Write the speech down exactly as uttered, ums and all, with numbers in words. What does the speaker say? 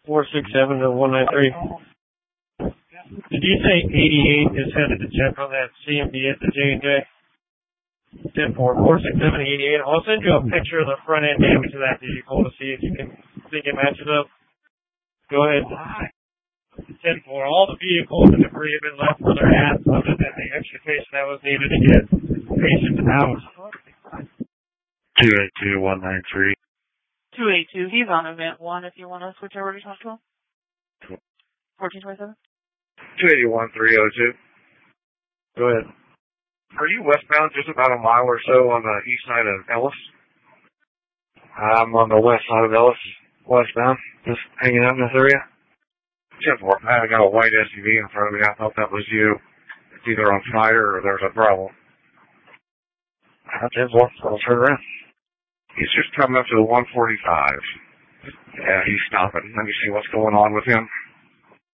four six seven to one nine three. Did you say eighty-eight is headed to check on that C M D at the J and J? ten four, four six seven, eighty-eight. I'll send you a picture of the front end damage of that vehicle to see if you can see it matches up. Go ahead. ten four, all the vehicles and debris have been left where they're at, other than the extrication that was needed to get patients out. two eight two, one nine three. two eight two, he's on event one if you want to switch over to talk to him. fourteen twenty-seven. two eight one, three oh two. Go ahead. Are you westbound just about a mile or so on the east side of Ellis? I'm on the west side of Ellis, westbound, just hanging out in this area. ten four, I got a white S U V in front of me. I thought that was you. It's either on fire or there's a problem. ten four, I'll turn around. He's just coming up to the one forty-five. Yeah, he's stopping. Let me see what's going on with him.